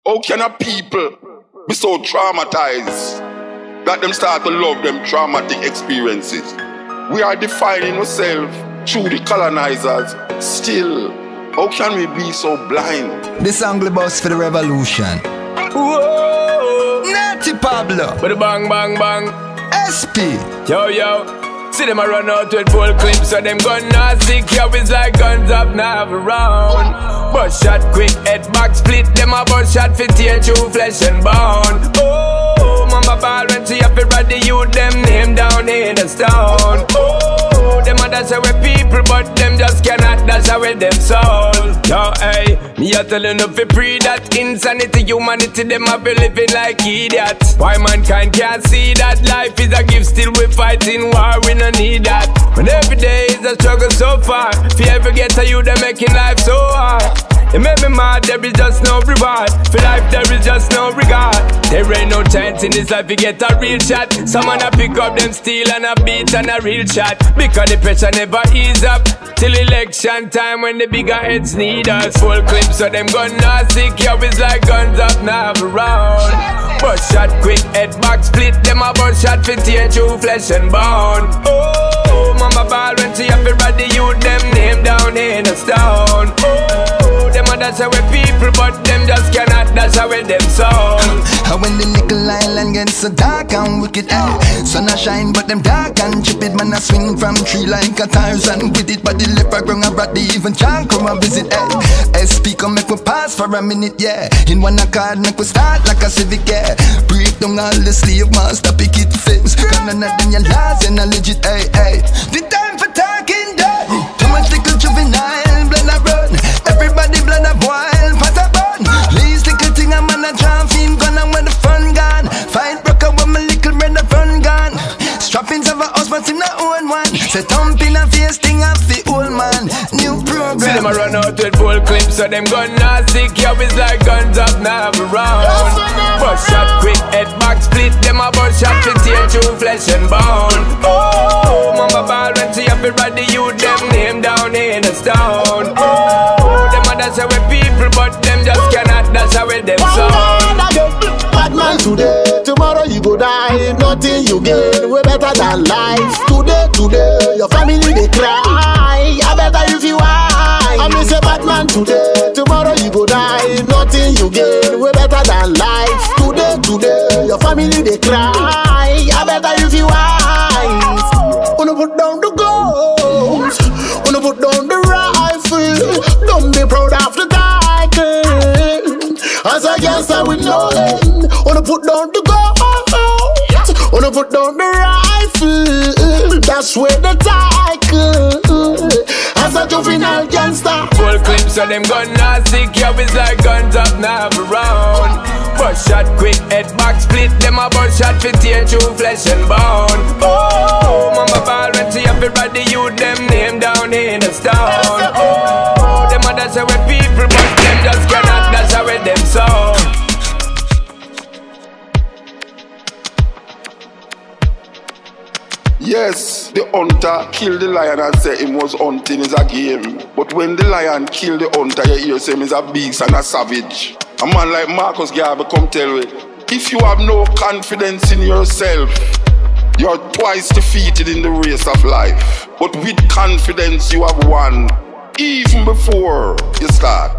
How can a people be so traumatized that them start to love them traumatic experiences? We are defining ourselves through the colonizers. Still, how can we be so blind? This angle bus for the revolution. Whoa, Natty Pablo. but the bang bang bang. SP. Yo. See them a run out with full clips, so them gun not sick. Yo, it's like guns up now around. Bust shot quick, head back split. Them a bust shot fit tear through flesh and bone. Oh, mama ball when she up it ride the youth. Them name down in the stone. Oh, them a dash away people, but them just cannot dash away them soul. Yo, hey, me a tellin' you fi free that insanity, humanity. Them a be living like idiots. Why mankind can't see that life is a gift? Still we fighting war. We no need that. When every day is a struggle so far. If you ever get to you, they're making life so hard. It made me mad, there is just no reward. For life there is just no regard. There ain't no chance in this life you get a real shot. Someone a pick up them steel and a beat and a real shot. Because the pressure never ease up till election time when the bigger heads need us. Full clips so them gun not sick. Yo, it's like guns up now around. Bust shot quick, head back split. Them a bust shot fit tear through flesh and bone. Oh, mama ball when she up it ride the youth. Them name down in the stone. Oh, them a dash away people, but them just cannot dash away them soul. And when the nickel island gets so dark and wicked, sun a shine but them dark and chip man a swing from tree like a Tarzan with it. But the leopard ground a brat, they even can't come and visit. SP come make we pass for a minute, yeah. In one accord make we start like a civic, yeah. Break down all the slave master picket fence. Cause none of them your laws and a legit, hey. The time for talking dirty. Too much little juvenile, blood a run. Everybody blood a boil, pot a bun. Least little thing a man a jump in gun and when the fun gone. Fight broke up when my little brother run gone. Strappings of a house but in a own one. Say thump in a face thing off the old man. New program. See them a run out with full clips so them gun not sick. Yo, it's like guns up now around. Bust shot quick, head back split. Them a bust shot fit tear through flesh and bone. Oh, mama ball when she up it ride the youth. Them name down in the stone. Oh, them a dash away people, but them just cannot dash away them soul. Bad man today, tomorrow you go die. Nothing you gain, way better than life. Today, your family they cry. I better if you high. I miss a bad man today, tomorrow you go die. Nothing you gain, way better than life. Today, your family they cry. I better if you high. Wanna put down the guns, wanna put down the rifle. Don't be proud of the title. As a gangster with no end. Wanna put down the guns, wanna put down the rifle. That's where the title. As a juvenile gangster. Full clips so them gun not sick. Yo, it's like guns up now around. Bust shot quick, head back split. Them a bust shot fit tear through flesh and bone. Oh, mama ball when she up it ride the youth. Them name down in the stone. Oh, them a dash away people, but them just cannot dash away them soul. Yes, the hunter killed the lion and say him was hunting is a game. But when the lion killed the hunter, you hear say him is a beast and a savage. A man like Marcus Garvey come tell me, if you have no confidence in yourself, you're twice defeated in the race of life. But with confidence you have won, even before you start.